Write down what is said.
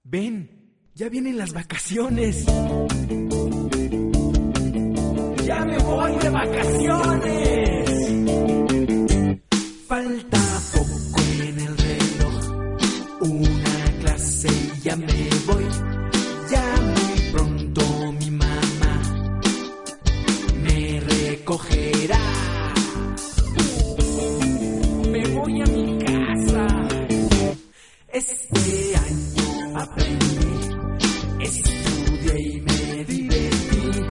Ven, ya vienen las vacaciones. ¡Ya me voy de vacaciones! Falta poco en el reloj, una clase y ya me voy. Ya muy pronto mi mamá me recogerá. Me voy a mi